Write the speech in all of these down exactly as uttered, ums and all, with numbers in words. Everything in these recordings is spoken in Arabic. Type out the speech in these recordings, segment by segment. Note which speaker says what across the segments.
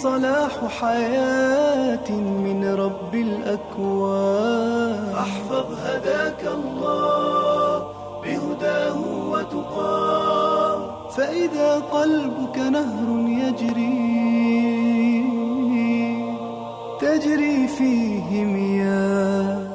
Speaker 1: صلاح حياة من رب الأكوان. فاحفظ هداك الله بهداه وتقاه، فإذا قلبك نهر يجري تجري فيه مياه.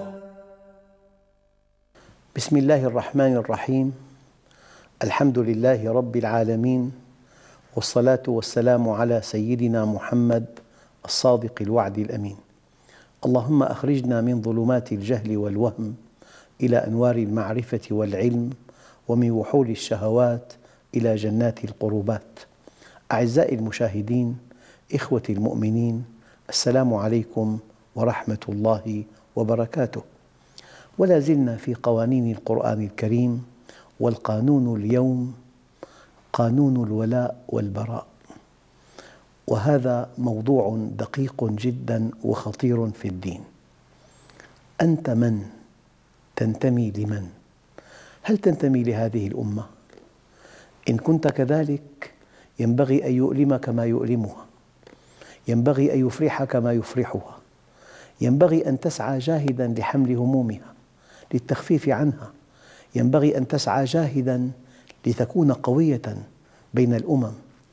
Speaker 2: بسم الله الرحمن الرحيم. الحمد لله رب العالمين، والصلاة والسلام على سيدنا محمد الصادق الوعد الأمين. اللهم أخرجنا من ظلمات الجهل والوهم إلى أنوار المعرفة والعلم، ومن وحول الشهوات إلى جنات القربات. أعزائي المشاهدين، إخوتي المؤمنين، السلام عليكم ورحمة الله وبركاته. ولا زلنا في قوانين القرآن الكريم، والقانون اليوم قانون الولاء والبراء، وهذا موضوع دقيق جدا وخطير في الدين. أنت من؟ تنتمي لمن؟ هل تنتمي لهذه الأمة؟ إن كنت كذلك ينبغي أن يؤلمك ما يؤلمها، ينبغي أن يفرحك ما يفرحها، ينبغي أن تسعى جاهدا لحمل همومها، للتخفيف عنها، ينبغي أن تسعى جاهدا لتكون قوية بين الأمم.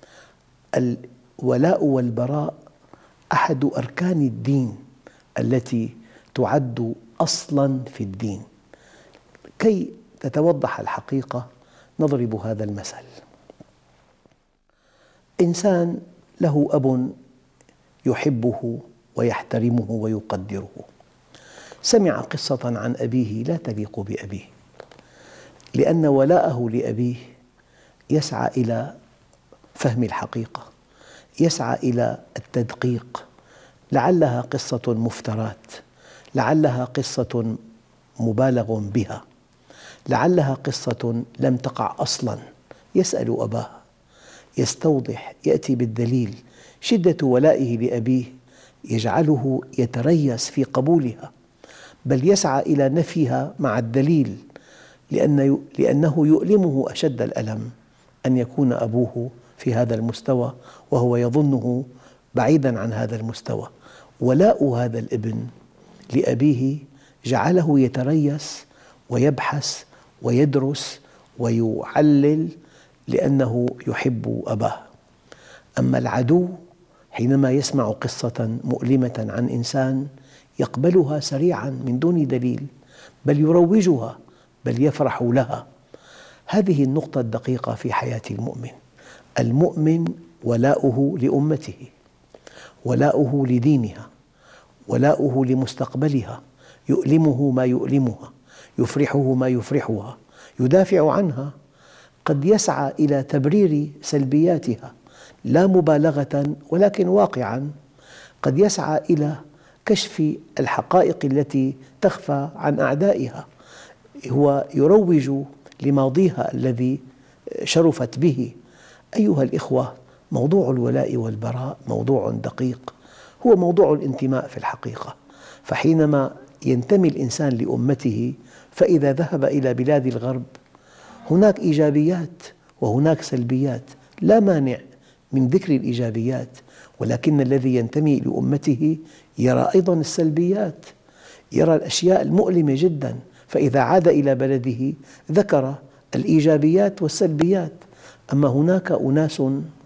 Speaker 2: الولاء والبراء أحد أركان الدين التي تعد أصلاً في الدين. كي تتوضح الحقيقة نضرب هذا المثل. إنسان له أب يحبه ويحترمه ويقدره، سمع قصة عن أبيه لا تليق بأبيه، لأن ولاءه لأبيه يسعى إلى فهم الحقيقة، يسعى إلى التدقيق. لعلها قصة مفترات، لعلها قصة مبالغ بها، لعلها قصة لم تقع أصلاً. يسأل أباه، يستوضح، يأتي بالدليل. شدة ولائه لأبيه يجعله يتريث في قبولها، بل يسعى إلى نفيها مع الدليل، لأن لأنه يؤلمه أشد الألم أن يكون أبوه في هذا المستوى وهو يظنه بعيداً عن هذا المستوى. ولاء هذا الابن لأبيه جعله يتريث ويبحث ويدرس ويعلل، لأنه يحب أباه. أما العدو حينما يسمع قصة مؤلمة عن إنسان يقبلها سريعاً من دون دليل، بل يروجها، بل يفرح لها. هذه النقطة الدقيقة في حياة المؤمن. المؤمن ولاؤه لأمته، ولاؤه لدينها، ولاؤه لمستقبلها، يؤلمه ما يؤلمها، يفرحه ما يفرحها، يدافع عنها. قد يسعى إلى تبرير سلبياتها لا مبالغة ولكن واقعاً. قد يسعى إلى كشف الحقائق التي تخفى عن أعدائها. هو يروج لماضيها الذي شرفت به. أيها الإخوة، موضوع الولاء والبراء موضوع دقيق، هو موضوع الانتماء في الحقيقة. فحينما ينتمي الإنسان لأمته، فإذا ذهب إلى بلاد الغرب هناك إيجابيات وهناك سلبيات، لا مانع من ذكر الإيجابيات، ولكن الذي ينتمي لأمته يرى أيضا السلبيات، يرى الأشياء المؤلمة جدا، فإذا عاد إلى بلده ذكر الإيجابيات والسلبيات. أما هناك أناس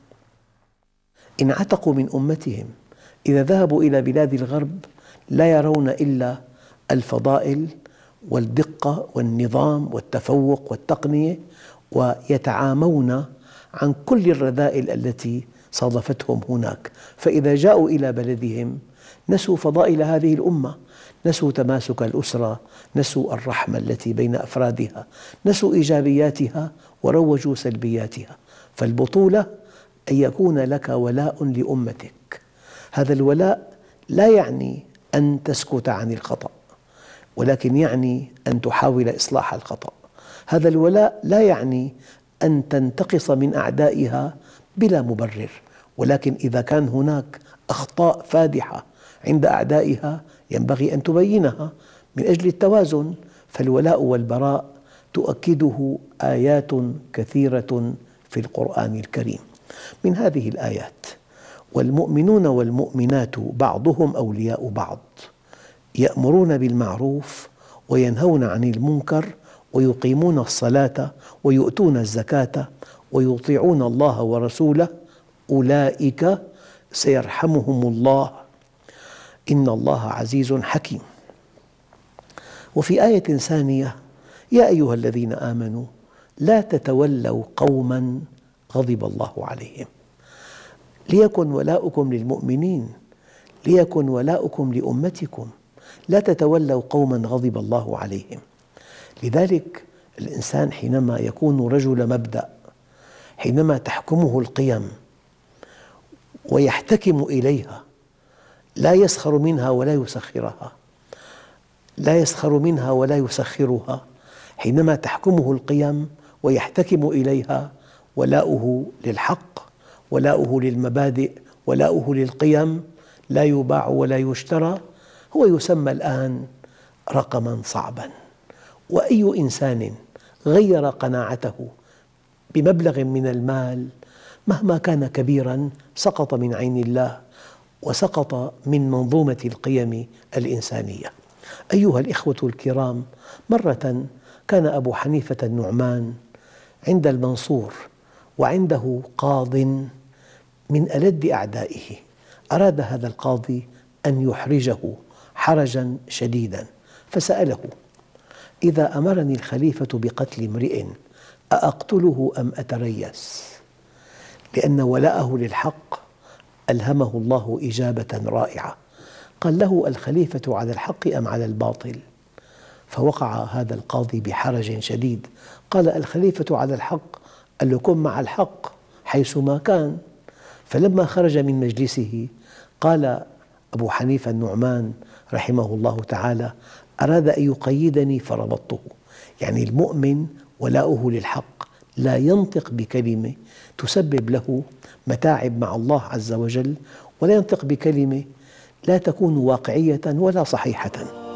Speaker 2: انعتقوا من أمتهم، إذا ذهبوا إلى بلاد الغرب لا يرون إلا الفضائل والدقة والنظام والتفوق والتقنية، ويتعامون عن كل الرذائل التي صادفتهم هناك. فإذا جاءوا إلى بلدهم نسوا فضائل هذه الأمة، نسوا تماسك الأسرة، نسوا الرحمة التي بين أفرادها، نسوا إيجابياتها وروجوا سلبياتها. فالبطولة أن يكون لك ولاء لأمتك. هذا الولاء لا يعني أن تسكت عن الخطأ، ولكن يعني أن تحاول إصلاح الخطأ. هذا الولاء لا يعني أن تنتقص من أعدائها بلا مبرر، ولكن إذا كان هناك أخطاء فادحة عند أعدائها ينبغي أن تبينها من أجل التوازن. فالولاء والبراء تؤكده آيات كثيرة في القرآن الكريم. من هذه الآيات: والمؤمنون والمؤمنات بعضهم أولياء بعض يأمرون بالمعروف وينهون عن المنكر ويقيمون الصلاة ويؤتون الزكاة ويطيعون الله ورسوله أولئك سيرحمهم الله إن الله عزيز حكيم. وفي آية ثانية يا أيها الذين آمنوا لا تتولوا قوما غضب الله عليهم ليكن ولاؤكم للمؤمنين ليكن ولاؤكم لأمتكم لا تتولوا قوما غضب الله عليهم. لذلك الإنسان حينما يكون رجل مبدأ، حينما تحكمه القيم ويحتكم إليها، لا يسخر منها ولا يسخرها، لا يسخر منها ولا يسخرها، حينما تحكمه القيم ويحتكم إليها، ولاؤه للحق، ولاؤه للمبادئ، ولاؤه للقيم، لا يباع ولا يشترى، هو يسمى الآن رقماً صعباً. وأي إنسان غير قناعته بمبلغ من المال مهما كان كبيراً سقط من عين الله وسقط من منظومة القيم الإنسانية. أيها الإخوة الكرام، مرة كان أبو حنيفة النعمان عند المنصور وعنده قاض من ألد أعدائه، أراد هذا القاضي أن يحرجه حرجاً شديداً، فسأله: إذا أمرني الخليفة بقتل امرئ أأقتله أم أتريث؟ لأن ولاءه للحق ألهمه الله إجابة رائعة، قال له: الخليفة على الحق أم على الباطل؟ فوقع هذا القاضي بحرج شديد، قال: الخليفة على الحق، قال له: كن مع الحق حيثما كان. فلما خرج من مجلسه قال أبو حنيفة النعمان رحمه الله تعالى: أراد أن يقيدني فربطته. يعني المؤمن ولاؤه للحق، لا ينطق بكلمة تسبب له متاعب مع الله عز وجل، ولا ينطق بكلمة لا تكون واقعية ولا صحيحة.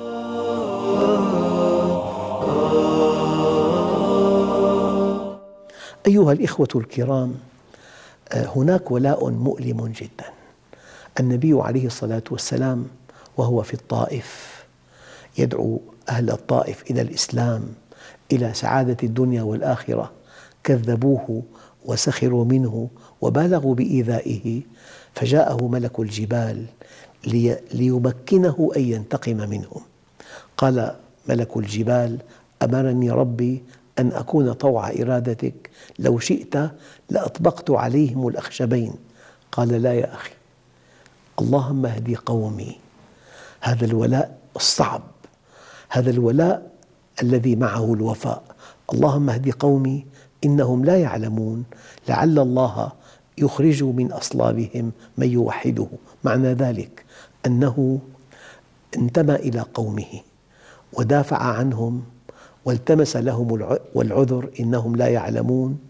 Speaker 2: أيها الإخوة الكرام، هناك ولاء مؤلم جدا. النبي عليه الصلاة والسلام وهو في الطائف يدعو أهل الطائف إلى الإسلام، إلى سعادة الدنيا والآخرة، كذبوه وسخروا منه وبالغوا بإيذائه، فجاءه ملك الجبال ليمكنه أن ينتقم منهم. قال ملك الجبال: أمرني ربي أن أكون طوع إرادتك، لو شئت لأطبقت عليهم الأخشبين. قال: لا يا أخي، اللهم اهدي قومي. هذا الولاء الصعب، هذا الولاء الذي معه الوفاء. اللهم اهدي قومي إنهم لا يعلمون لعل الله يخرج من أصلابهم من يوحده. معنى ذلك أنه انتمى إلى قومه ودافع عنهم والتمس لهم العذر إنهم لا يعلمون،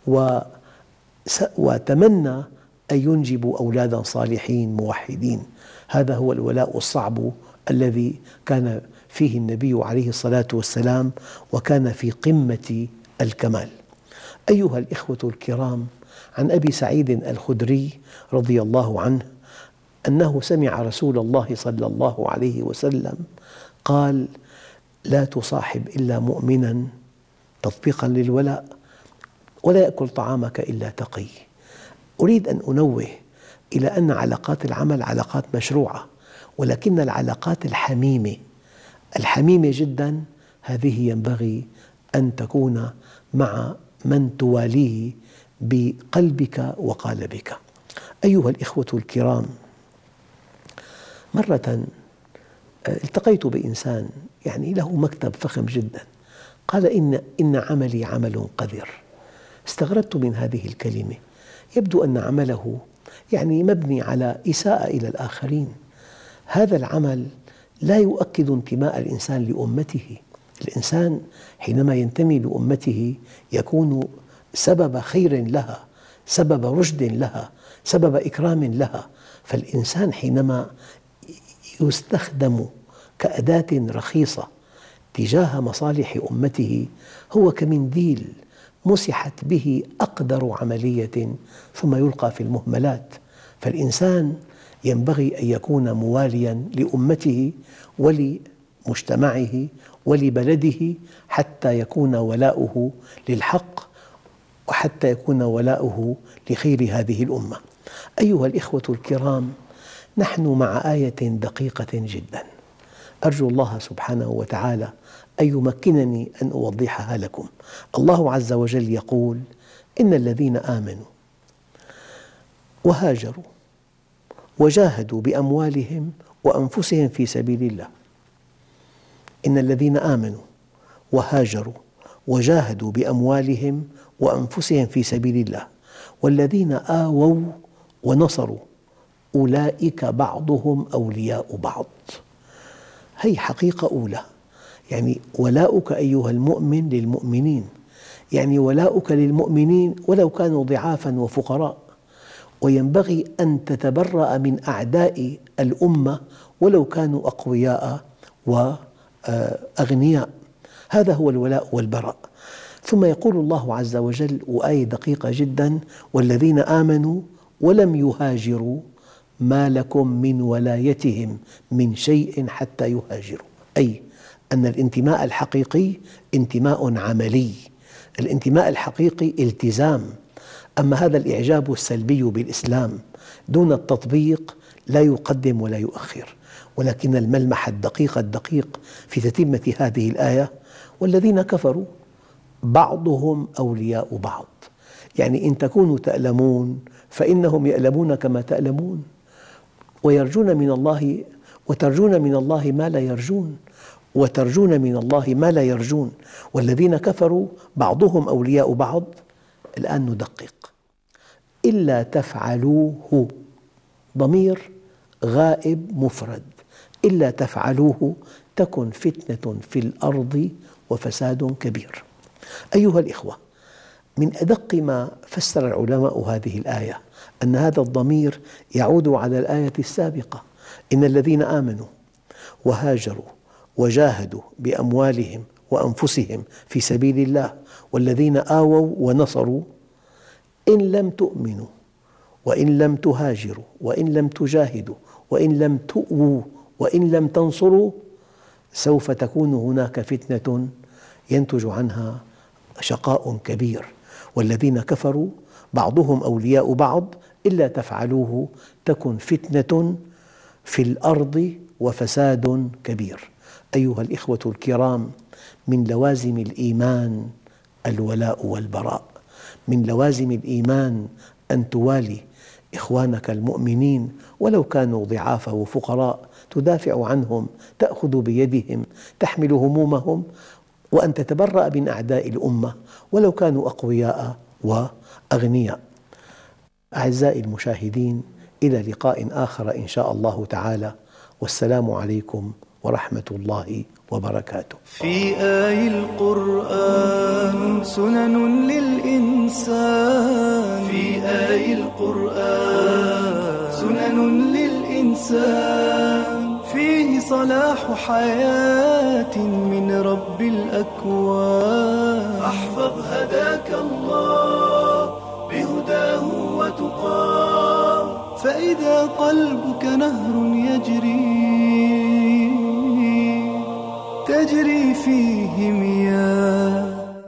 Speaker 2: وتمنى أن ينجبوا أولادا صالحين موحدين. هذا هو الولاء الصعب الذي كان فيه النبي عليه الصلاة والسلام، وكان في قمة الكمال. أيها الإخوة الكرام، عن أبي سعيد الخدري رضي الله عنه أنه سمع رسول الله صلى الله عليه وسلم قال: لا تصاحب إلا مؤمنا، تطبيقا للولاء، ولا يأكل طعامك إلا تقي. أريد أن أنوه إلى أن علاقات العمل علاقات مشروعة، ولكن العلاقات الحميمة الحميمة جدا هذه ينبغي أن تكون مع من تواليه بقلبك وقالبك. أيها الإخوة الكرام، مرة التقيت بإنسان يعني له مكتب فخم جدا، قال: إن, إن عملي عمل قذر. استغربت من هذه الكلمة، يبدو أن عمله يعني مبني على إساءة إلى الآخرين. هذا العمل لا يؤكد انتماء الإنسان لأمته. الإنسان حينما ينتمي لأمته يكون سبب خير لها، سبب رشد لها، سبب إكرام لها. فالإنسان حينما يستخدم كأداة رخيصة تجاه مصالح أمته هو كمنديل مسحت به أقدر عملية ثم يلقى في المهملات. فالإنسان ينبغي أن يكون موالياً لأمته ولمجتمعه ولبلده حتى يكون ولاؤه للحق وحتى يكون ولاؤه لخير هذه الأمة. أيها الإخوة الكرام، نحن مع آية دقيقة جداً، أرجو الله سبحانه وتعالى أن يمكنني أن أوضحها لكم. الله عز وجل يقول: إن الذين آمنوا وهاجروا وجاهدوا بأموالهم وأنفسهم في سبيل الله. إن الذين آمنوا وهاجروا وجاهدوا بأموالهم وأنفسهم في سبيل الله والذين آووا ونصروا أولئك بعضهم أولياء بعض. هي حقيقة أولى، يعني ولاؤك أيها المؤمن للمؤمنين، يعني ولاؤك للمؤمنين ولو كانوا ضعافا وفقراء، وينبغي أن تتبرأ من أعداء الأمة ولو كانوا أقوياء وأغنياء. هذا هو الولاء والبراء. ثم يقول الله عز وجل، وآية دقيقة جدا: والذين آمنوا ولم يهاجروا ما لكم من ولايتهم من شيء حتى يهاجروا. أي أن الانتماء الحقيقي انتماء عملي، الانتماء الحقيقي التزام. أما هذا الإعجاب السلبي بالإسلام دون التطبيق لا يقدم ولا يؤخر. ولكن الملمح الدقيق الدقيق في تتمة هذه الآية: والذين كفروا بعضهم أولياء بعض، يعني إن تكونوا تألمون فإنهم يألمون كما تألمون، ويرجون من الله وترجون من الله ما لا يرجون وترجون من الله ما لا يرجون. والذين كفروا بعضهم أولياء بعض. الآن ندقق: إلا تفعلوه، ضمير غائب مفرد، إلا تفعلوه تكن فتنة في الأرض وفساد كبير. أيها الإخوة، من أدق ما فسر العلماء هذه الآية أن هذا الضمير يعود على الآية السابقة: إن الذين آمنوا وهاجروا وجاهدوا بأموالهم وأنفسهم في سبيل الله والذين آووا ونصروا. إن لم تؤمنوا وإن لم تهاجروا وإن لم تجاهدوا وإن لم تؤووا وإن لم تنصروا سوف تكون هناك فتنة ينتج عنها شقاء كبير. والذين كفروا بعضهم أولياء بعض إلا تفعلوه تكن فتنة في الأرض وفساد كبير. أيها الإخوة الكرام، من لوازم الإيمان الولاء والبراء، من لوازم الإيمان أن توالي إخوانك المؤمنين ولو كانوا ضعاف وفقراء، تدافع عنهم، تأخذ بيدهم، تحمل همومهم، وأن تتبرأ من أعداء الأمة ولو كانوا أقوياء وأغنياء. أعزائي المشاهدين، إلى لقاء آخر إن شاء الله تعالى، والسلام عليكم ورحمة الله وبركاته.
Speaker 1: في آي القرآن سنن للإنسان، في آي القرآن سنن للإنسان، فيه صلاح حياة من رب الأكوان. فاحفظ هداك الله بهداه وتقاه، فإذا قلبك نهر يجري تجري فيه مياه